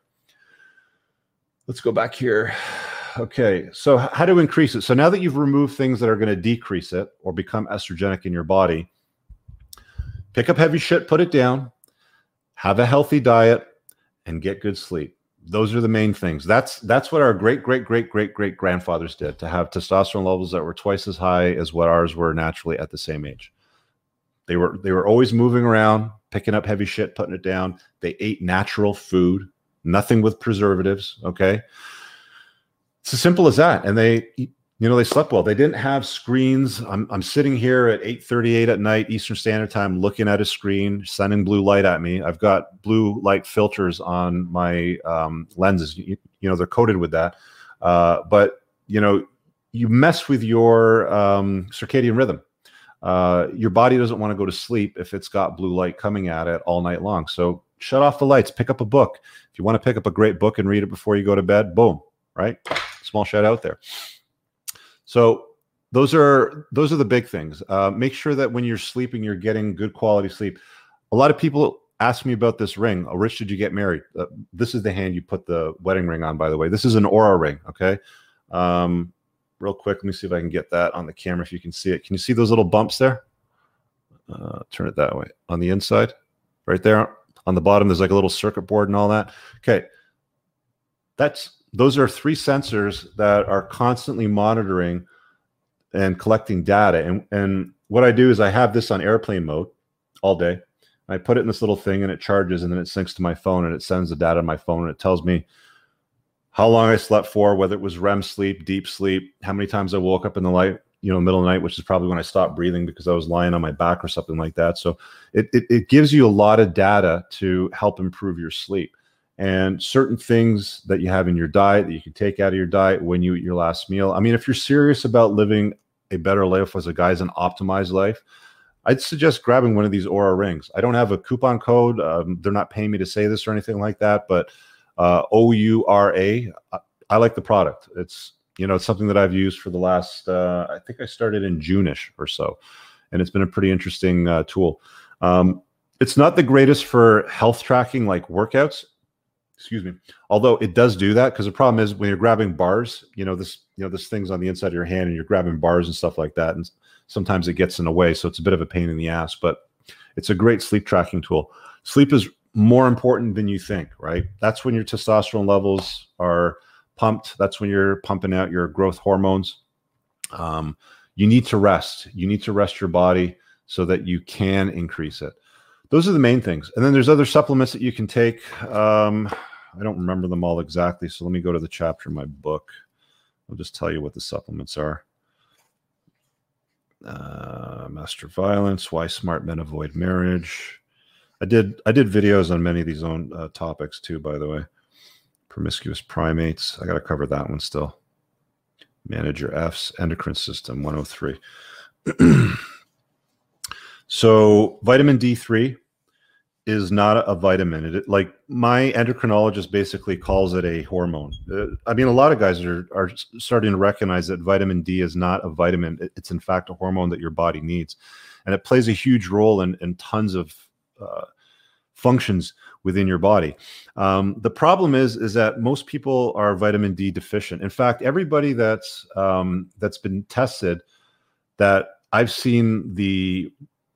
Let's go back here. Okay, so how to increase it? So now that you've removed things that are going to decrease it or become estrogenic in your body, pick up heavy shit, put it down, have a healthy diet, and get good sleep. Those are the main things. That's that's what our great, great, great, great, great grandfathers did, to have testosterone levels that were twice as high as what ours were naturally at the same age. They were they were always moving around, picking up heavy shit, putting it down. They ate natural food, nothing with preservatives. Okay, it's as simple as that. And they, you know, they slept well. They didn't have screens. I'm I'm sitting here at eight thirty-eight at night Eastern Standard Time, looking at a screen, sending blue light at me. I've got blue light filters on my um, lenses. You, you know, they're coated with that. Uh, but you know, you mess with your um, circadian rhythm. Uh, your body doesn't want to go to sleep if it's got blue light coming at it all night long. So shut off the lights. Pick up a book. If you want to pick up a great book and read it before you go to bed, boom, right? Small shout out there. So those are those are the big things. Uh, make sure that when you're sleeping, you're getting good quality sleep. A lot of people ask me about this ring. Oh, Rich, did you get married? Uh, this is the hand you put the wedding ring on, by the way. This is an Aura ring, okay? Um, real quick, let me see if I can get that on the camera if you can see it. Can you see those little bumps there? Uh, turn it that way. On the inside, right there. On the bottom, there's like a little circuit board and all that. Okay. That's Those are three sensors that are constantly monitoring and collecting data. And, and what I do is I have this on airplane mode all day. I put it in this little thing and it charges and then it syncs to my phone and it sends the data to my phone and it tells me how long I slept for, whether it was R E M sleep, deep sleep, how many times I woke up in the light, you know, middle of the night, which is probably when I stopped breathing because I was lying on my back or something like that. So it, it, it gives you a lot of data to help improve your sleep. And certain things that you have in your diet that you can take out of your diet when you eat your last meal. I mean, if you're serious about living a better life as a guy's an optimized life, I'd suggest grabbing one of these Aura rings. I don't have a coupon code. Um, they're not paying me to say this or anything like that, but uh, O U R A, I, I like the product. It's, you know, it's something that I've used for the last, uh, I think I started in June-ish or so, and it's been a pretty interesting uh, tool. Um, it's not the greatest for health tracking like workouts. Excuse me. Although it does do that, because the problem is when you're grabbing bars, you know, this, you know, this thing's on the inside of your hand and you're grabbing bars and stuff like that. And sometimes it gets in the way. So it's a bit of a pain in the ass, but it's a great sleep tracking tool. Sleep is more important than you think, right? That's when your testosterone levels are pumped. That's when you're pumping out your growth hormones. Um, you need to rest. You need to rest your body so that you can increase it. Those are the main things. And then there's other supplements that you can take. Um, I don't remember them all exactly. So let me go to the chapter in my book. I'll just tell you what the supplements are. Uh, Master Violence, Why Smart Men Avoid Marriage. I did I did videos on many of these own uh, topics too, by the way. Promiscuous Primates. I got to cover that one still. Manage your F's endocrine system, one oh three. So vitamin D three is not a vitamin. It, like my endocrinologist basically calls it a hormone. Uh, I mean, a lot of guys are, are starting to recognize that vitamin D is not a vitamin. It, it's in fact a hormone that your body needs. And it plays a huge role in, in tons of uh, functions within your body. Um, the problem is, is that most people are vitamin D deficient. In fact, everybody that's um, that's been tested that I've seen the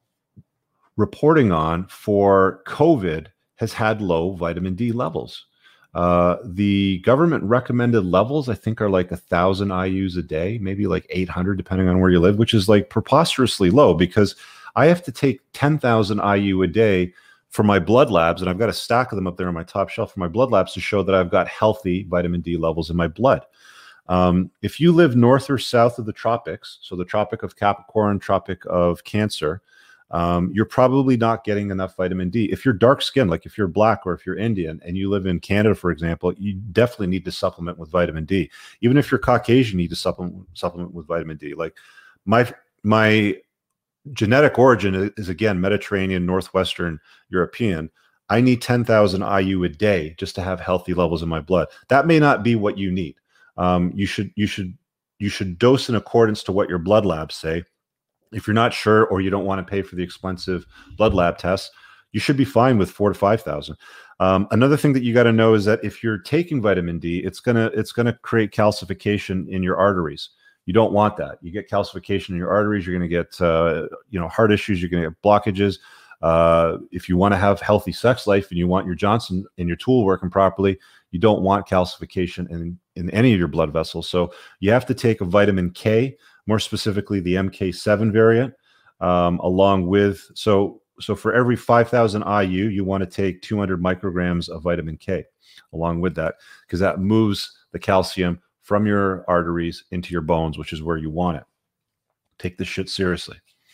reporting on for COVID has had low vitamin D levels. Uh, the government recommended levels, I think, are like a thousand I U's a day, maybe like eight hundred, depending on where you live, which is like preposterously low because I have to take ten thousand I U a day for my blood labs, and I've got a stack of them up there on my top shelf for my blood labs to show that I've got healthy vitamin D levels in my blood. Um, if you live north or south of the tropics, so the Tropic of Capricorn, Tropic of Cancer, um, you're probably not getting enough vitamin D. If you're dark skinned, like if you're black or if you're Indian and you live in Canada, for example, you definitely need to supplement with vitamin D. Even if you're Caucasian, you need to supplement, supplement with vitamin D. Like my, my, genetic origin is, is again Mediterranean, Northwestern European. I need ten thousand I U a day just to have healthy levels in my blood. That may not be what you need. Um, you should you should you should dose in accordance to what your blood labs say. If you're not sure or you don't want to pay for the expensive blood lab tests, you should be fine with four to five thousand. Um, another thing that you got to know is that if you're taking vitamin D, it's gonna it's gonna create calcification in your arteries. You don't want that. You get calcification in your arteries. You're going to get, uh, you know, heart issues. You're going to get blockages. Uh, if you want to have healthy sex life and you want your Johnson and your tool working properly, you don't want calcification in, in any of your blood vessels. So you have to take a vitamin K, more specifically the M K seven variant, um, along with, so, so for every five thousand I U, you want to take two hundred micrograms of vitamin K along with that, because that moves the calcium from your arteries into your bones, which is where you want it. Take this shit seriously.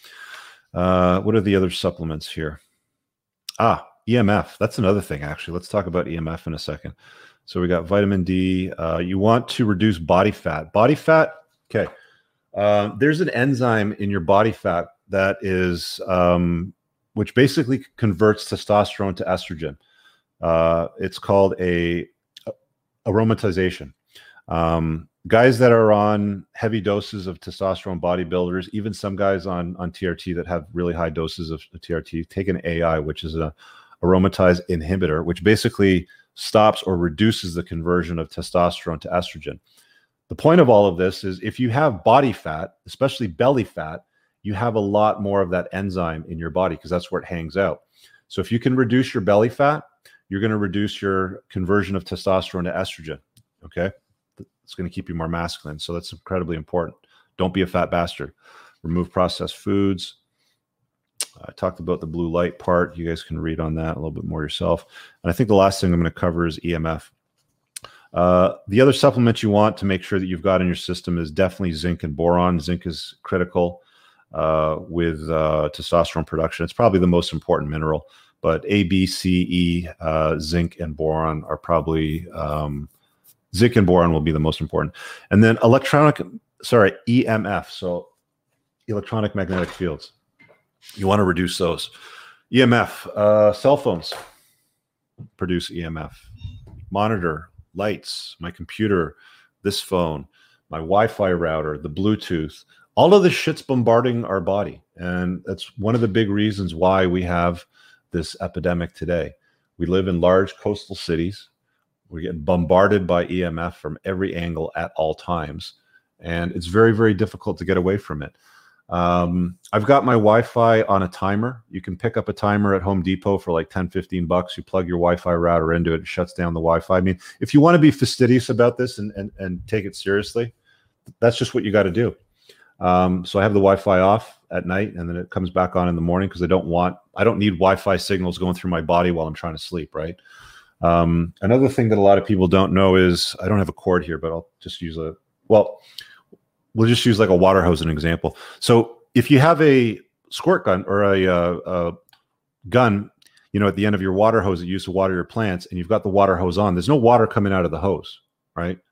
Uh, what are the other supplements here? Ah, E M F. That's another thing, actually. Let's talk about E M F in a second. So we got vitamin D. Uh, you want to reduce body fat. Body fat, okay. Uh, there's an enzyme in your body fat that is, um, which basically converts testosterone to estrogen. Uh, it's called a aromatization. Um, guys that are on heavy doses of testosterone, bodybuilders, even some guys on, on T R T that have really high doses of T R T, take an A I, which is a aromatase inhibitor, which basically stops or reduces the conversion of testosterone to estrogen. The point of all of this is if you have body fat, especially belly fat, you have a lot more of that enzyme in your body because that's where it hangs out. So if you can reduce your belly fat, you're going to reduce your conversion of testosterone to estrogen. Okay. It's going to keep you more masculine. So that's incredibly important. Don't be a fat bastard. Remove processed foods. I talked about the blue light part. You guys can read on that a little bit more yourself. And I think the last thing I'm going to cover is E M F. Uh, the other supplement you want to make sure that you've got in your system is definitely zinc and boron. Zinc is critical uh, with uh, testosterone production. It's probably the most important mineral, but A, B, C, E, uh, zinc, and boron are probably... Um, Zinc and boron will be the most important. And then electronic, sorry, E M F, so electronic magnetic fields. You want to reduce those. E M F, uh, cell phones produce E M F. Monitor, lights, my computer, this phone, my Wi-Fi router, the Bluetooth, all of this shit's bombarding our body. And that's one of the big reasons why we have this epidemic today. We live in large coastal cities. We get bombarded by E M F from every angle at all times. And it's very, very difficult to get away from it. Um, I've got my Wi-Fi on a timer. You can pick up a timer at Home Depot for like ten, fifteen bucks. You plug your Wi-Fi router into it. It shuts down the Wi-Fi. I mean, if you want to be fastidious about this and, and, and take it seriously, that's just what you got to do. Um, so I have the Wi-Fi off at night and then it comes back on in the morning because I don't want, I don't need Wi-Fi signals going through my body while I'm trying to sleep, right? Um, another thing that a lot of people don't know is, I don't have a cord here, but I'll just use a, well, we'll just use like a water hose as an example. So if you have a squirt gun or a, uh, a gun, you know, at the end of your water hose that you use to water your plants and you've got the water hose on, there's no water coming out of the hose, right?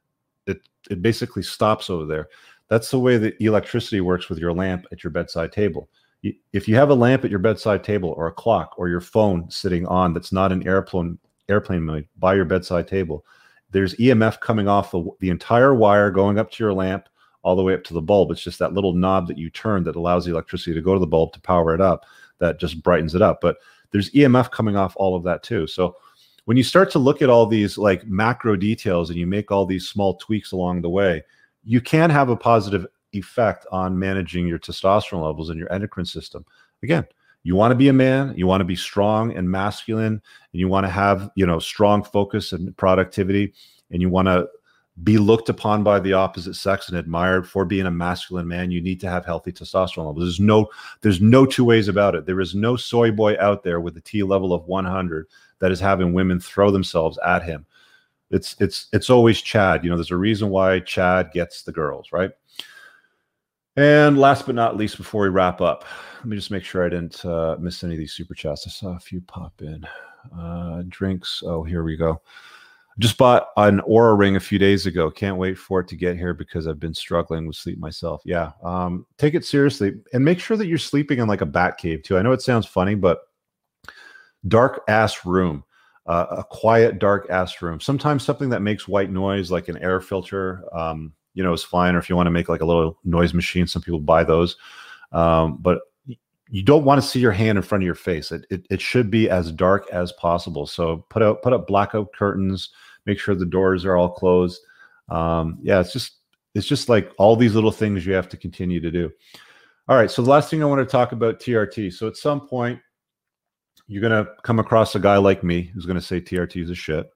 it it basically stops over there. That's the way that electricity works with your lamp at your bedside table. If you have a lamp at your bedside table or a clock or your phone sitting on that's not an airplane airplane mode by your bedside table, there's E M F coming off the, the entire wire going up to your lamp all the way up to the bulb. It's just that little knob that you turn that allows the electricity to go to the bulb to power it up that just brightens it up. But there's E M F coming off all of that too. So when you start to look at all these like macro details and you make all these small tweaks along the way, you can have a positive effect on managing your testosterone levels in your endocrine system. Again, you want to be a man, you want to be strong and masculine, and you want to have, you know, strong focus and productivity, and you want to be looked upon by the opposite sex and admired for being a masculine man. You need to have healthy testosterone levels. There's no, there's no two ways about it. There is no soy boy out there with a T level of one hundred that is having women throw themselves at him. It's it's it's always Chad. You know, there's a reason why Chad gets the girls, right? And last but not least, before we wrap up, let me just make sure I didn't uh, miss any of these super chats. I saw a few pop in. Uh, drinks. Oh, here we go. Just bought an Aura ring a few days ago. Can't wait for it to get here because I've been struggling with sleep myself. Yeah, um, take it seriously and make sure that you're sleeping in like a bat cave too. I know it sounds funny, but dark ass room. Uh, a quiet, dark ass room. Sometimes something that makes white noise, like an air filter, um, you know, is fine. Or if you want to make like a little noise machine, some people buy those. Um, but you don't want to see your hand in front of your face. It, it it should be as dark as possible. So put out put up blackout curtains. Make sure the doors are all closed. Um, yeah, it's just it's just like all these little things you have to continue to do. All right. So the last thing I want to talk about T R T. So at some point, you're going to come across a guy like me who's going to say T R T is a shit.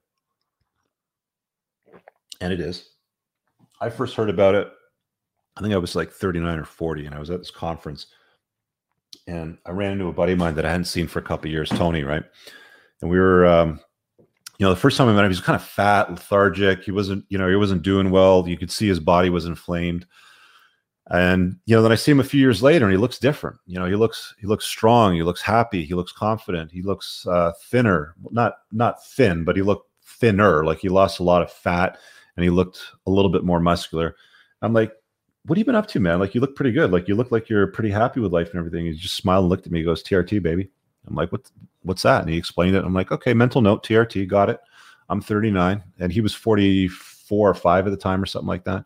And it is. I first heard about it, I think I was like thirty-nine or forty, and I was at this conference. And I ran into a buddy of mine that I hadn't seen for a couple of years, Tony, right? And we were, um, you know, the first time I met him, he was kind of fat, lethargic. He wasn't, you know, he wasn't doing well. You could see his body was inflamed. And, you know, then I see him a few years later and he looks different. You know, he looks, he looks strong. He looks happy. He looks confident. He looks uh, thinner, not, not thin, but he looked thinner. Like he lost a lot of fat and he looked a little bit more muscular. I'm like, what have you been up to, man? Like, you look pretty good. Like, you look like you're pretty happy with life and everything. He just smiled and looked at me. He goes, T R T, baby. I'm like, what, what's that? And he explained it. I'm like, okay, mental note, T R T, got it. I'm thirty-nine and he was forty-four or five at the time or something like that.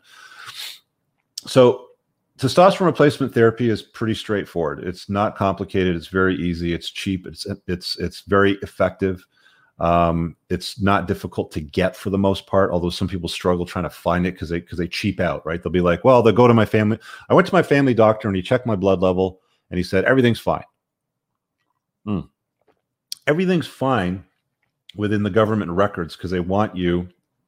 So testosterone replacement therapy is pretty straightforward. It's not complicated. It's very easy. It's cheap. It's it's it's very effective. Um, it's not difficult to get for the most part, although some people struggle trying to find it because they because they cheap out, right? They'll be like, well, they'll go to my family. I went to my family doctor and he checked my blood level and he said everything's fine. Hmm. Everything's fine within the government records because they want you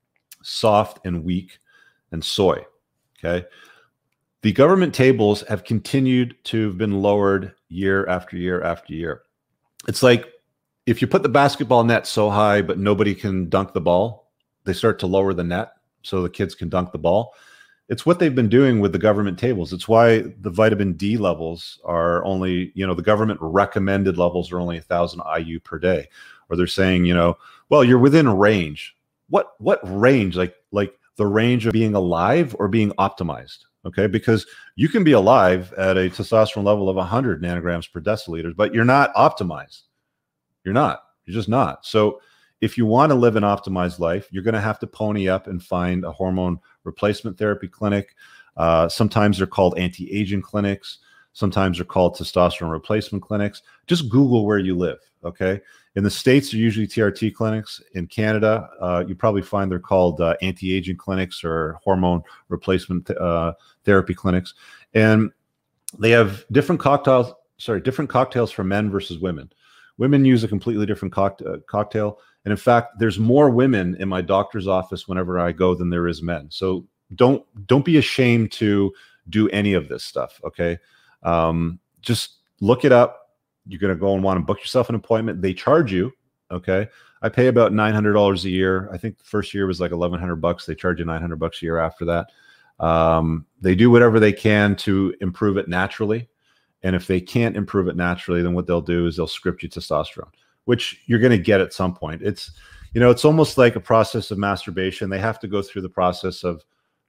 soft and weak and soy. Okay. The government tables have continued to have been lowered year after year after year. It's like if you put the basketball net so high, but nobody can dunk the ball, they start to lower the net so the kids can dunk the ball. It's what they've been doing with the government tables. It's why the vitamin D levels are only, you know, the government recommended levels are only a thousand I U per day. Or they're saying, you know, well, you're within range. What, what range? Like, like the range of being alive or being optimized. Okay. Because you can be alive at a testosterone level of one hundred nanograms per deciliter, but you're not optimized. You're not. You're just not. So if you want to live an optimized life, you're going to have to pony up and find a hormone replacement therapy clinic. Uh, sometimes they're called anti-aging clinics. Sometimes they're called testosterone replacement clinics. Just Google where you live. Okay. In the States, they're usually T R T clinics. In Canada, uh, you probably find they're called uh, anti-aging clinics or hormone replacement uh, therapy clinics. And they have different cocktails, sorry, different cocktails for men versus women. Women use a completely different cock uh, cocktail. And in fact, there's more women in my doctor's office whenever I go than there is men. So don't, don't be ashamed to do any of this stuff. Okay. Um, just look it up. You're going to go and want to book yourself an appointment. They charge you. Okay. I pay about nine hundred dollars a year. I think the first year was like eleven hundred bucks. They charge you nine hundred bucks a year after that. Um, they do whatever they can to improve it naturally. And if they can't improve it naturally, then what they'll do is they'll script you testosterone, which you're going to get at some point. It's, you know, it's almost like a process of masturbation. They have to go through the process of,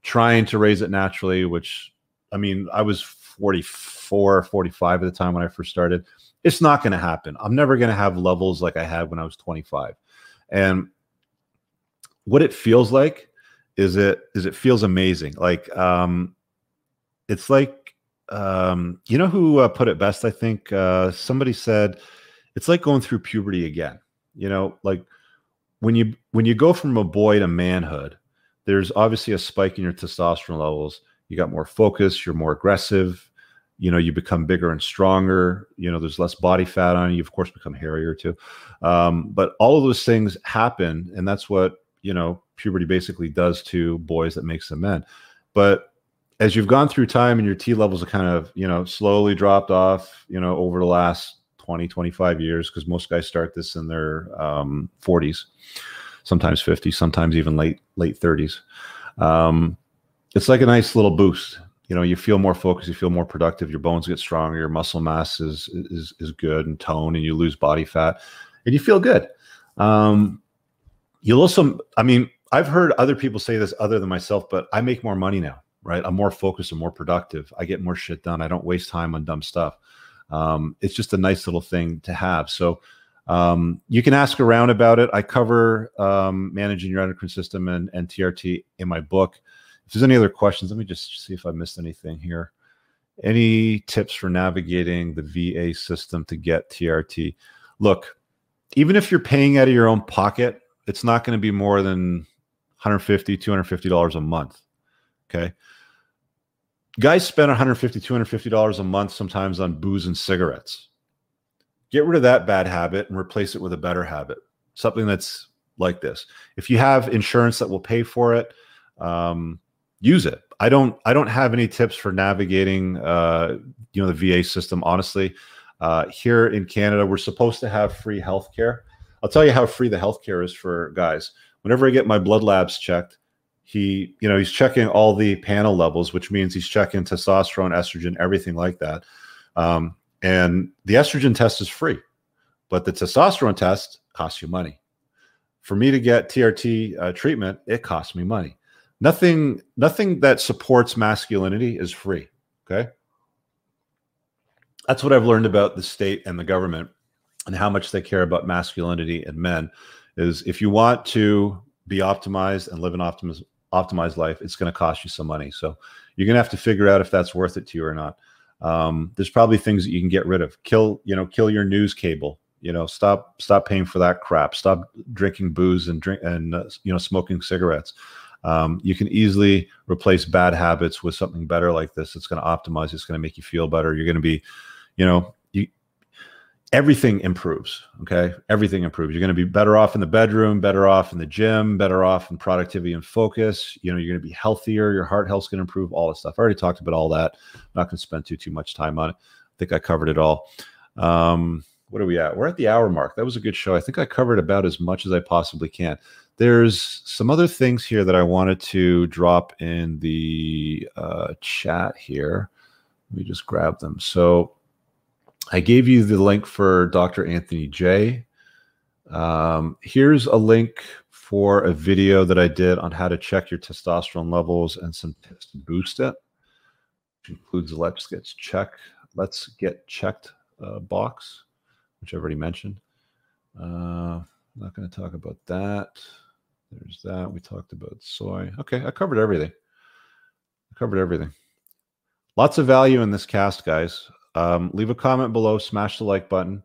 trying to raise it naturally, which, I mean, I was forty-four, forty-five at the time when I first started. It's not going to happen. I'm never going to have levels like I had when I was twenty-five. And what it feels like is it is it feels amazing. Like um, it's like, um, you know who uh, put it best? I think uh, somebody said it's like going through puberty again. You know, like when you when you go from a boy to manhood, there's obviously a spike in your testosterone levels. You got more focus. You're more aggressive. You know, you become bigger and stronger. You know, there's less body fat on you. You, of course, become hairier too. Um, but all of those things happen. And that's what, you know, puberty basically does to boys that makes them men. But as you've gone through time and your T levels are kind of, you know, slowly dropped off, you know, over the last twenty, twenty-five years, because most guys start this in their um, forties, sometimes fifties, sometimes even late, late thirties. Um, it's like a nice little boost. You know, you feel more focused, you feel more productive, your bones get stronger, your muscle mass is is is good and tone, and you lose body fat, and you feel good. Um, you'll also, I mean, I've heard other people say this other than myself, but I make more money now, right? I'm more focused and more productive. I get more shit done. I don't waste time on dumb stuff. Um, it's just a nice little thing to have. So um, you can ask around about it. I cover um, managing your endocrine system and, and T R T in my book. If there's any other questions, let me just see if I missed anything here. Any tips for navigating the V A system to get T R T? Look, even if you're paying out of your own pocket, it's not going to be more than one hundred fifty dollars, two hundred fifty dollars a month. Okay. Guys spend one hundred fifty dollars, two hundred fifty dollars a month sometimes on booze and cigarettes. Get rid of that bad habit and replace it with a better habit. Something that's like this. If you have insurance that will pay for it, um, use it. I don't, I don't have any tips for navigating, uh, you know, the V A system. Honestly, uh, here in Canada, we're supposed to have free healthcare. I'll tell you how free the healthcare is for guys. Whenever I get my blood labs checked, he, you know, he's checking all the panel levels, which means he's checking testosterone, estrogen, everything like that. Um, and the estrogen test is free, but the testosterone test costs you money. For me to get T R T uh, treatment, it costs me money. Nothing, nothing that supports masculinity is free. Okay. That's what I've learned about the state and the government and how much they care about masculinity and men is if you want to be optimized and live an optimized, optimized life, it's going to cost you some money. So you're going to have to figure out if that's worth it to you or not. Um, there's probably things that you can get rid of. Kill, you know, kill your news cable. You know, stop, stop paying for that crap. Stop drinking booze and drink and uh, you know, smoking cigarettes. Um, you can easily replace bad habits with something better like this. It's going to optimize. It's going to make you feel better. You're going to be, you know, you, everything improves. Okay. Everything improves. You're going to be better off in the bedroom, better off in the gym, better off in productivity and focus. You know, you're going to be healthier. Your heart health's going to improve, all this stuff. I already talked about all that. I'm not going to spend too, too much time on it. I think I covered it all. Um, what are we at? We're at the hour mark. That was a good show. I think I covered about as much as I possibly can. There's some other things here that I wanted to drop in the uh, chat here. Let me just grab them. So I gave you the link for Doctor Anthony J. Um, here's a link for a video that I did on how to check your testosterone levels and some tips to boost it, which includes the Let's Get Checked, Let's Get Checked uh, box, which I already mentioned. Uh, I'm not going to talk about that. There's that. We talked about soy. Okay, I covered everything. I covered everything. Lots of value in this cast, guys. Um, leave a comment below. Smash the like button.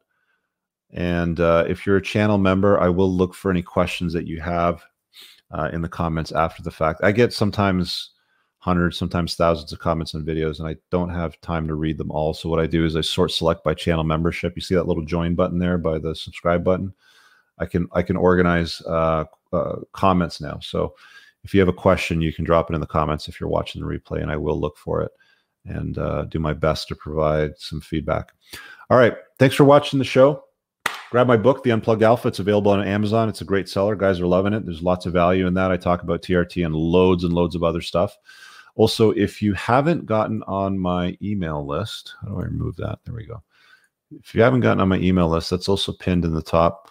And uh, if you're a channel member, I will look for any questions that you have uh, in the comments after the fact. I get sometimes hundreds, sometimes thousands of comments on videos, and I don't have time to read them all. So what I do is I sort select by channel membership. You see that little join button there by the subscribe button? I can I can organize uh, uh, comments now. So if you have a question, you can drop it in the comments if you're watching the replay, and I will look for it and uh, do my best to provide some feedback. All right. Thanks for watching the show. Grab my book, The Unplugged Alpha. It's available on Amazon. It's a great seller. Guys are loving it. There's lots of value in that. I talk about T R T and loads and loads of other stuff. Also, if you haven't gotten on my email list, how do I remove that? There we go. If you haven't gotten on my email list, that's also pinned in the top.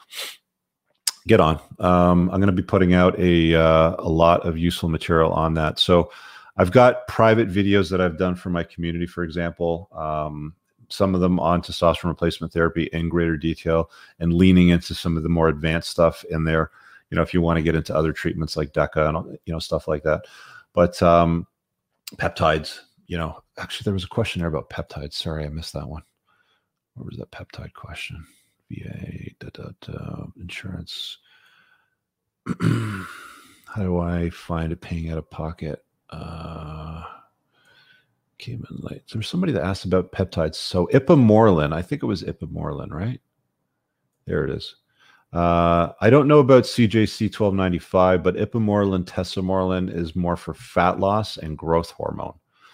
Get on. Um, I'm going to be putting out a, uh, a lot of useful material on that. So I've got private videos that I've done for my community, for example, um, some of them on testosterone replacement therapy in greater detail and leaning into some of the more advanced stuff in there. You know, if you want to get into other treatments like DECA and, you know, stuff like that. But um, peptides, you know, actually there was a question there about peptides. Sorry, I missed that one. Where was that peptide question? V A, da, da, da, insurance. How do I find it paying out of pocket? Uh, came in late. There was somebody that asked about peptides. So ipamorelin, I think it was ipamorelin, right? There it is. Uh, I don't know about C J C twelve ninety-five, but ipamorelin, tesamorelin is more for fat loss and growth hormone.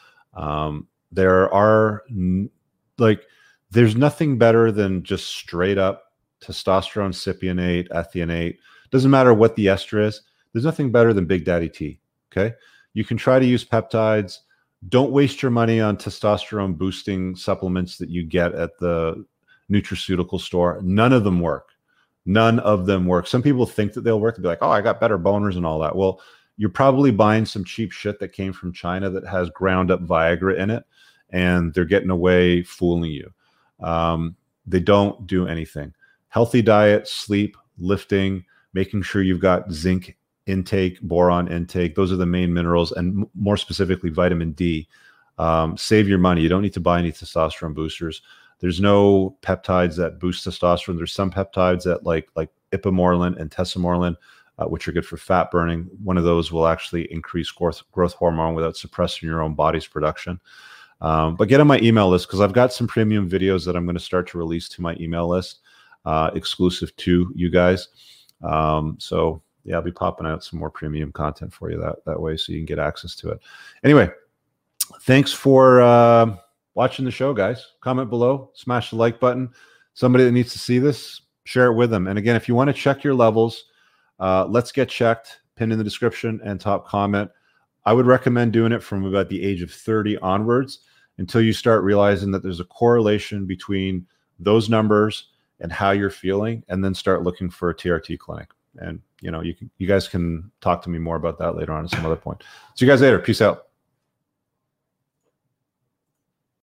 Um, there are like, there's nothing better than just straight up testosterone, cypionate, ethionate. Doesn't matter what the ester is. There's nothing better than Big Daddy T. Okay. You can try to use peptides. Don't waste your money on testosterone boosting supplements that you get at the nutraceutical store. None of them work. None of them work. Some people think that they'll work. They'll be like, oh, I got better boners and all that. Well, you're probably buying some cheap shit that came from China that has ground up Viagra in it, and they're getting away fooling you. Um, they don't do anything. Healthy diet, sleep, lifting, making sure you've got zinc intake, boron intake. Those are the main minerals, and m- more specifically, vitamin D. Um, save your money. You don't need to buy any testosterone boosters. There's no peptides that boost testosterone. There's some peptides that like like ipamorelin and tesamorelin, uh, which are good for fat burning. One of those will actually increase growth, growth hormone without suppressing your own body's production. Um, but get on my email list, because I've got some premium videos that I'm going to start to release to my email list, uh, exclusive to you guys. Um, so yeah, I'll be popping out some more premium content for you that, that way, so you can get access to it. Anyway, thanks for uh, watching the show, guys. Comment below, smash the like button. Somebody that needs to see this, share it with them. And again, if you want to check your levels, uh, let's get checked, pinned in the description and top comment. I would recommend doing it from about the age of thirty onwards, until you start realizing that there's a correlation between those numbers and how you're feeling, and then start looking for a T R T clinic. And, you know, you can, you guys can talk to me more about that later on at some other point. See you guys later. Peace out.